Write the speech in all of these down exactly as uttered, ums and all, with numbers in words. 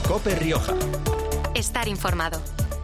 COPE Rioja. Estar informado.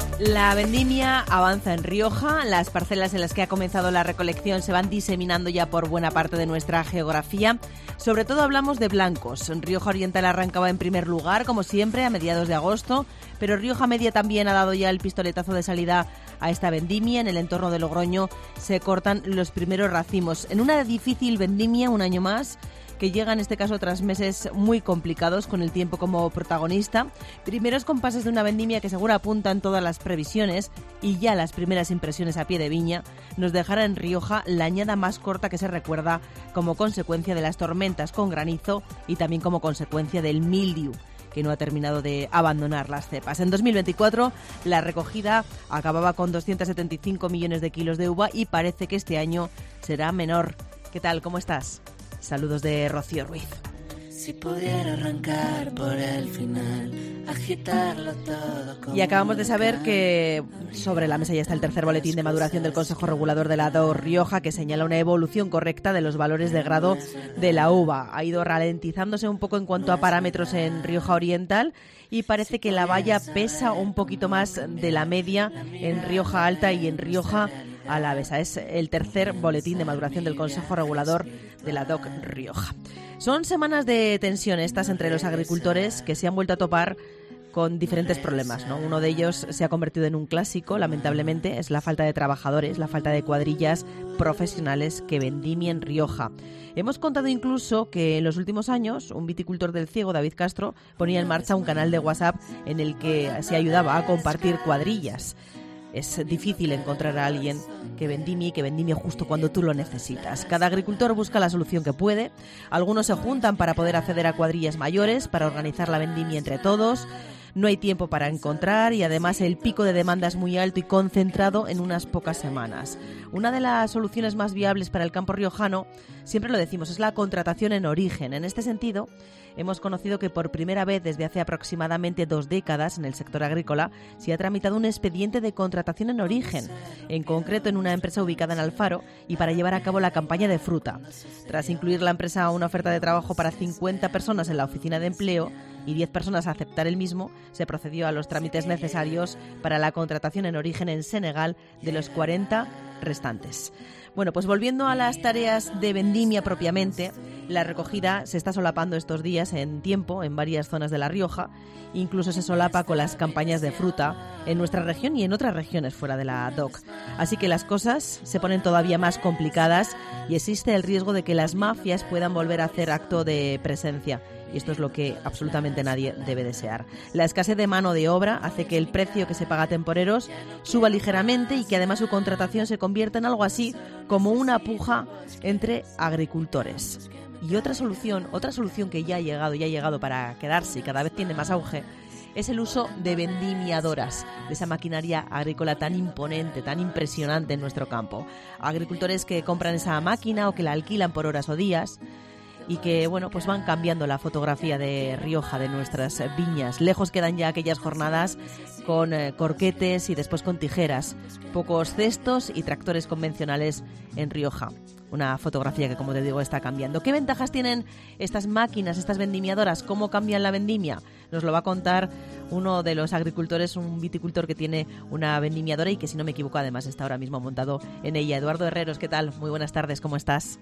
La vendimia avanza en Rioja. Las parcelas en las que ha comenzado la recolección se van diseminando ya por buena parte de nuestra geografía. Sobre todo hablamos de blancos. Rioja Oriental arrancaba en primer lugar, como siempre, a mediados de agosto, pero Rioja Media también ha dado ya el pistoletazo de salida a esta vendimia. En el entorno de Logroño se cortan los primeros racimos. En una difícil vendimia, un año más, que llega en este caso tras meses muy complicados con el tiempo como protagonista. Primeros compases de una vendimia que seguro apuntan todas las previsiones y ya las primeras impresiones a pie de viña nos dejará en Rioja la añada más corta que se recuerda como consecuencia de las tormentas con granizo y también como consecuencia del mildiu, que no ha terminado de abandonar las cepas. En dos mil veinticuatro la recogida acababa con doscientos setenta y cinco millones de kilos de uva y parece que este año será menor. ¿Qué tal? ¿Cómo estás? Saludos de Rocío Ruiz. Si pudiera arrancar por el final, agitarlo todo como... Y acabamos de saber que sobre la mesa ya está el tercer boletín de maduración del Consejo Regulador de la D O Rioja, que señala una evolución correcta de los valores de grado de la uva. Ha ido ralentizándose un poco en cuanto a parámetros en Rioja Oriental y parece que la valla pesa un poquito más de la media en Rioja Alta y en Rioja Alavesa. Es el tercer boletín de maduración del Consejo Regulador de la D O C Rioja. Son semanas de tensión estas entre los agricultores que se han vuelto a topar con diferentes problemas, ¿no? Uno de ellos se ha convertido en un clásico, lamentablemente, es la falta de trabajadores, la falta de cuadrillas profesionales que vendimien Rioja. Hemos contado incluso que en los últimos años un viticultor del Ciego, David Castro, ponía en marcha un canal de WhatsApp en el que se ayudaba a compartir cuadrillas. Es difícil encontrar a alguien que vendimie y que vendimie justo cuando tú lo necesitas. Cada agricultor busca la solución que puede. Algunos se juntan para poder acceder a cuadrillas mayores, para organizar la vendimia entre todos. No hay tiempo para encontrar y además el pico de demanda es muy alto y concentrado en unas pocas semanas. Una de las soluciones más viables para el campo riojano, siempre lo decimos, es la contratación en origen. En este sentido, hemos conocido que por primera vez desde hace aproximadamente dos décadas en el sector agrícola se ha tramitado un expediente de contratación en origen, en concreto en una empresa ubicada en Alfaro y para llevar a cabo la campaña de fruta. Tras incluir la empresa una oferta de trabajo para cincuenta personas en la oficina de empleo y diez personas a aceptar el mismo, se procedió a los trámites necesarios para la contratación en origen en Senegal de los cuarenta restantes. Bueno, pues volviendo a las tareas de vendimia propiamente, la recogida se está solapando estos días en tiempo en varias zonas de La Rioja, incluso se solapa con las campañas de fruta en nuestra región y en otras regiones fuera de la D O C. Así que las cosas se ponen todavía más complicadas y existe el riesgo de que las mafias puedan volver a hacer acto de presencia. Y esto es lo que absolutamente nadie debe desear. La escasez de mano de obra hace que el precio que se paga a temporeros suba ligeramente y que además su contratación se convierta en algo así como una puja entre agricultores. Y otra solución, otra solución que ya ha llegado, ya ha llegado para quedarse y cada vez tiene más auge, es el uso de vendimiadoras, de esa maquinaria agrícola tan imponente, tan impresionante en nuestro campo. Agricultores que compran esa máquina o que la alquilan por horas o días, y que, bueno, pues van cambiando la fotografía de Rioja, de nuestras viñas. Lejos quedan ya aquellas jornadas con eh, corquetes y después con tijeras, pocos cestos y tractores convencionales en Rioja. Una fotografía que, como te digo, está cambiando. ¿Qué ventajas tienen estas máquinas, estas vendimiadoras? ¿Cómo cambian la vendimia? Nos lo va a contar uno de los agricultores, un viticultor que tiene una vendimiadora y que, si no me equivoco, además está ahora mismo montado en ella. Eduardo Herreros, ¿qué tal? Muy buenas tardes, ¿cómo estás?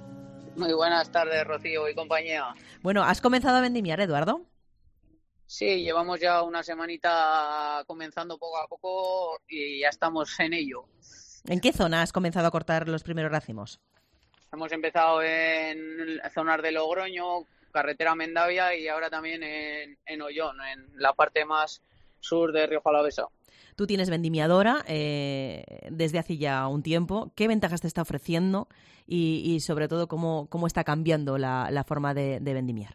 Muy buenas tardes, Rocío y compañía. Bueno, ¿has comenzado a vendimiar, Eduardo? Sí, llevamos ya una semanita comenzando poco a poco y ya estamos en ello. ¿En qué zona has comenzado a cortar los primeros racimos? Hemos empezado en zonas de Logroño, carretera Mendavia y ahora también en, en Ollón, en la parte más sur de Rioja Alavesa. Tú tienes vendimiadora eh, desde hace ya un tiempo. ¿Qué ventajas te está ofreciendo y, y sobre todo, cómo, cómo está cambiando la, la forma de, de vendimiar?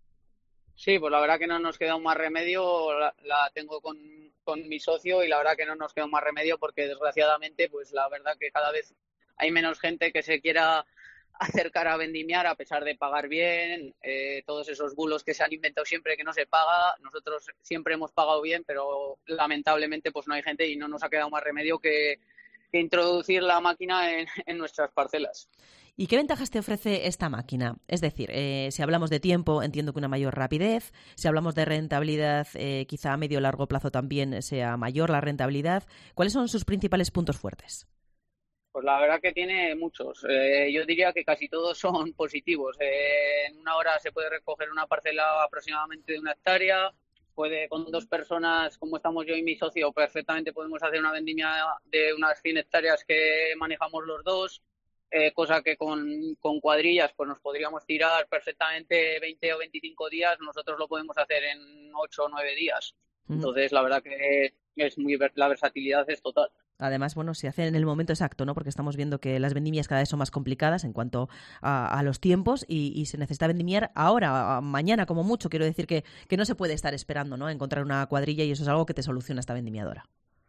Sí, pues la verdad que no nos queda más remedio. La, la tengo con, con mi socio y la verdad que no nos queda más remedio porque, desgraciadamente, pues la verdad que cada vez hay menos gente que se quiera acercar a vendimiar a pesar de pagar bien, eh, todos esos bulos que se han inventado siempre que no se paga. Nosotros siempre hemos pagado bien, pero lamentablemente pues no hay gente y no nos ha quedado más remedio que, que introducir la máquina en, en nuestras parcelas. ¿Y qué ventajas te ofrece esta máquina? Es decir, eh, si hablamos de tiempo, entiendo que una mayor rapidez. Si hablamos de rentabilidad, eh, quizá a medio o largo plazo también sea mayor la rentabilidad. ¿Cuáles son sus principales puntos fuertes? Pues la verdad que tiene muchos. Eh, yo diría que casi todos son positivos. Eh, en una hora se puede recoger una parcela aproximadamente de una hectárea. Puede, con dos personas, como estamos yo y mi socio, perfectamente podemos hacer una vendimia de unas cien hectáreas que manejamos los dos. Eh, cosa que con, con cuadrillas pues nos podríamos tirar perfectamente veinte o veinticinco días. Nosotros lo podemos hacer en ocho o nueve días. Entonces, la verdad que es muy la versatilidad es total. Además, bueno, se hace en el momento exacto, ¿no? Porque estamos viendo que las vendimias cada vez son más complicadas en cuanto a, a los tiempos y, y se necesita vendimiar ahora, a, mañana como mucho. Quiero decir que, que no se puede estar esperando, ¿no? A encontrar una cuadrilla y eso es algo que te soluciona esta vendimiadora.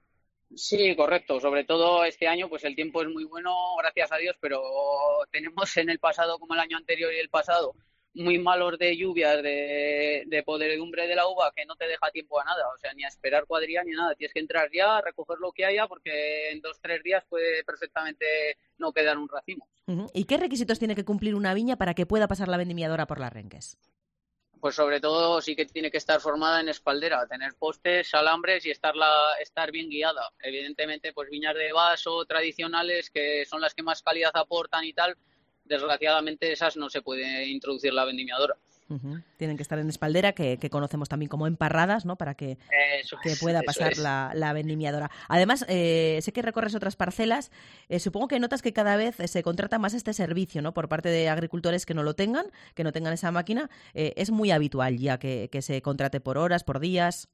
Sí, correcto. Sobre todo este año, pues el tiempo es muy bueno, gracias a Dios, pero tenemos en el pasado, como el año anterior y el pasado, muy malos de lluvias, de, de podredumbre de la uva, que no te deja tiempo a nada, o sea, ni a esperar cuadrilla ni nada. Tienes que entrar ya, recoger lo que haya, porque en dos, tres días puede perfectamente no quedar un racimo. Uh-huh. ¿Y qué requisitos tiene que cumplir una viña para que pueda pasar la vendimiadora por las renques? Pues sobre todo sí que tiene que estar formada en espaldera, tener postes, alambres y estar, la, estar bien guiada. Evidentemente, pues viñas de vaso tradicionales, que son las que más calidad aportan y tal, desgraciadamente esas no se puede introducir la vendimiadora. Uh-huh. Tienen que estar en espaldera, que, que conocemos también como emparradas, ¿no? Para que, eso que es, pueda pasar es. la, la vendimiadora. Además, eh, sé que recorres otras parcelas. Eh, supongo que notas que cada vez se contrata más este servicio, ¿no? Por parte de agricultores que no lo tengan, que no tengan esa máquina. Eh, es muy habitual ya que, que se contrate por horas, por días.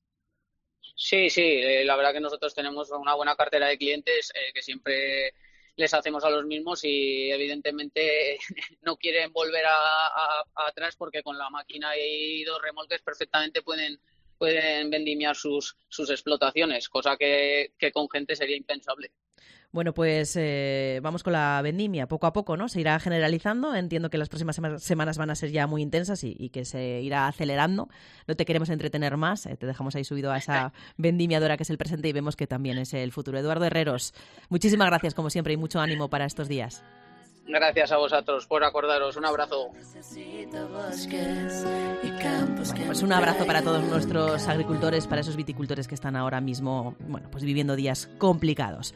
Sí, sí. Eh, la verdad que nosotros tenemos una buena cartera de clientes eh, que siempre les hacemos a los mismos y evidentemente no quieren volver a, a, a atrás porque con la máquina y dos remolques perfectamente pueden pueden vendimiar sus sus explotaciones, cosa que, que con gente sería impensable. Bueno, pues eh, vamos con la vendimia, poco a poco, ¿no? Se irá generalizando. Entiendo que las próximas sema- semanas van a ser ya muy intensas y, y que se irá acelerando. No te queremos entretener más, eh, te dejamos ahí subido a esa vendimiadora que es el presente y vemos que también es el futuro. Eduardo Herreros, muchísimas gracias como siempre y mucho ánimo para estos días. Gracias a vosotros por acordaros. Un abrazo. Bueno, pues un abrazo para todos nuestros agricultores, para esos viticultores que están ahora mismo, bueno, pues viviendo días complicados.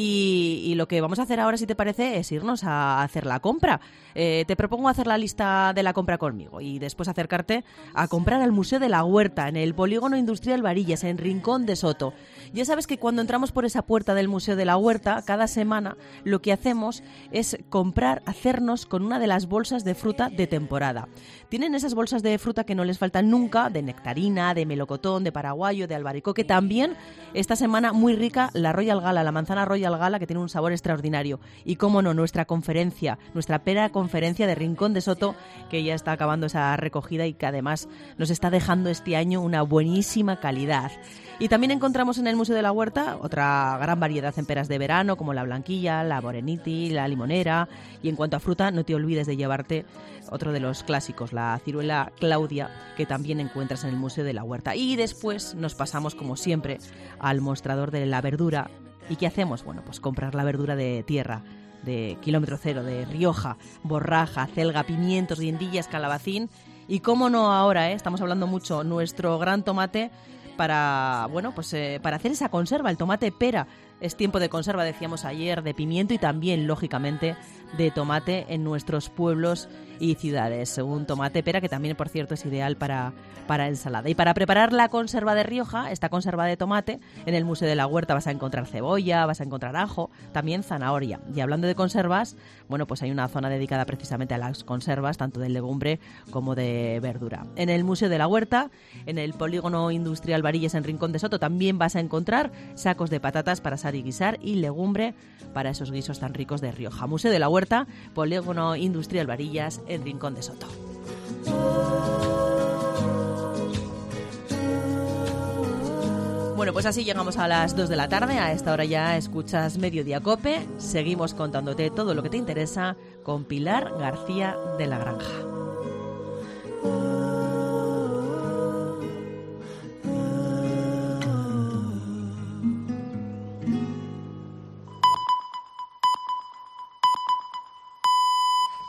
Y, y lo que vamos a hacer ahora, si te parece, es irnos a hacer la compra. Eh, te propongo hacer la lista de la compra conmigo y después acercarte a comprar al Museo de la Huerta, en el Polígono Industrial Varillas, en Rincón de Soto. Ya sabes que cuando entramos por esa puerta del Museo de la Huerta, cada semana lo que hacemos es comprar, hacernos con una de las bolsas de fruta de temporada. Tienen esas bolsas de fruta que no les faltan nunca, de nectarina, de melocotón, de paraguayo, de albaricoque. También esta semana muy rica la Royal Gala, la manzana Royal Gala, que tiene un sabor extraordinario. Y cómo no, nuestra conferencia, nuestra pera conferencia de Rincón de Soto, que ya está acabando esa recogida y que además nos está dejando este año una buenísima calidad. Y también encontramos en el Museo de la Huerta otra gran variedad en peras de verano, como la blanquilla, la moreniti, la limonera. Y en cuanto a fruta, no te olvides de llevarte otro de los clásicos, la ciruela Claudia, que también encuentras en el Museo de la Huerta. Y después nos pasamos, como siempre, al mostrador de la verdura. ¿Y qué hacemos? Bueno, pues comprar la verdura de tierra, de kilómetro cero, de Rioja, borraja, celga, pimientos, guindillas, calabacín. Y cómo no ahora, ¿eh? Estamos hablando mucho, nuestro gran tomate para, bueno, pues eh, para hacer esa conserva, el tomate pera. Es tiempo de conserva, decíamos ayer, de pimiento y también, lógicamente, de tomate en nuestros pueblos y ciudades. Un tomate pera que también, por cierto, es ideal para, para ensalada. Y para preparar la conserva de Rioja, esta conserva de tomate, en el Museo de la Huerta vas a encontrar cebolla, vas a encontrar ajo, también zanahoria. Y hablando de conservas, bueno, pues hay una zona dedicada precisamente a las conservas, tanto de legumbre como de verdura. En el Museo de la Huerta, en el Polígono Industrial Varillas en Rincón de Soto, también vas a encontrar sacos de patatas para asar y guisar y legumbre para esos guisos tan ricos de Rioja. Museo de la Huerta, Polígono Industrial Varillas en Rincón de Soto. Bueno, pues así llegamos a las dos de la tarde. A esta hora ya escuchas Mediodía Cope. Seguimos contándote todo lo que te interesa con Pilar García de la Granja.